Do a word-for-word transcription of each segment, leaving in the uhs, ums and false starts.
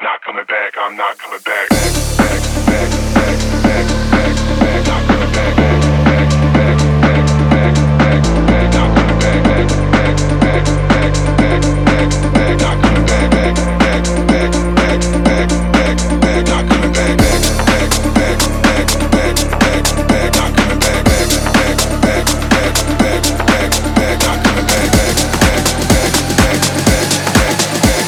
not coming back, I'm not coming back. Back, back, back, back, back, back, back, not coming back. Back, back, back, back, back, back, back, not coming back. Back, back, back, back, back, back, back, not coming back. Back, back, back, back, back, back, back, not coming back. Back, back, back, back, back, back, back, not coming back. Back, back, back, back, back, back, back, not coming back. Back, back, back, back, back, back, back,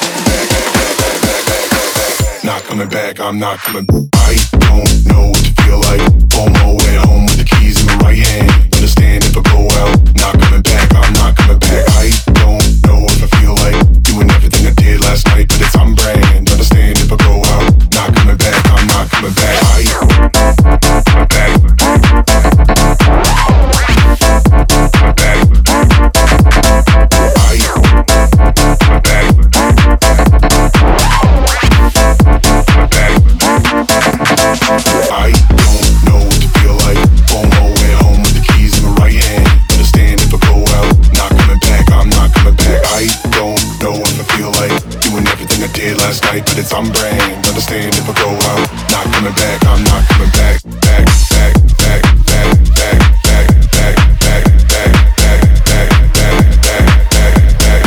back, not coming back, I'm not coming. I don't know what to feel like. Homo at home with the keys in my right hand. Understand if I go out, not coming back, I'm not coming back. I don't know if I feel like doing everything I did last night, but it's on brand. Understand if I go out, not coming back, I'm not coming back. I coming back. Last night, but it's on brand. Understand if I go out, not coming back, I'm not coming back. Back, back, back, back, back, back, back, back, back, back, back, back, back, back,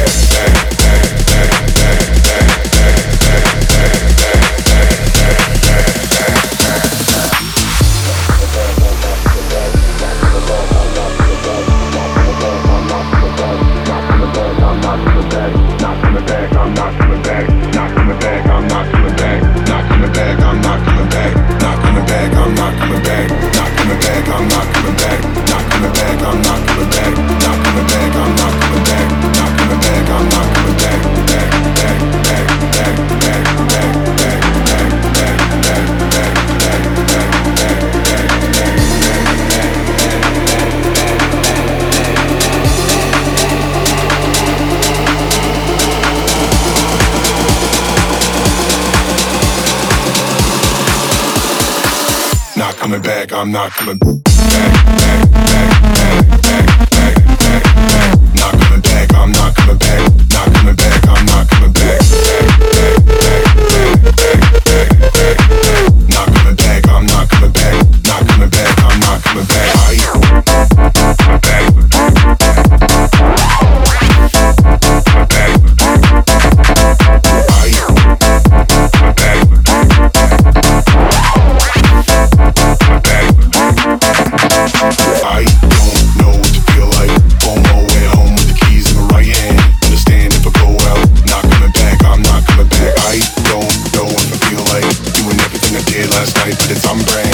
not coming back, I'm not coming back, back, back, back, back, back, back, back, not coming back, I'm not coming back, not coming back, I'm not coming back, back, back, back, back, back, back, back, not coming back, I'm not coming back, not coming back, I'm not coming back. I back, I don't know what to feel like. Homo at home with the keys in my right hand. Understand if I go out, not coming back, I'm not coming back. I don't know what I feel like doing everything I did last night, but it's on brand.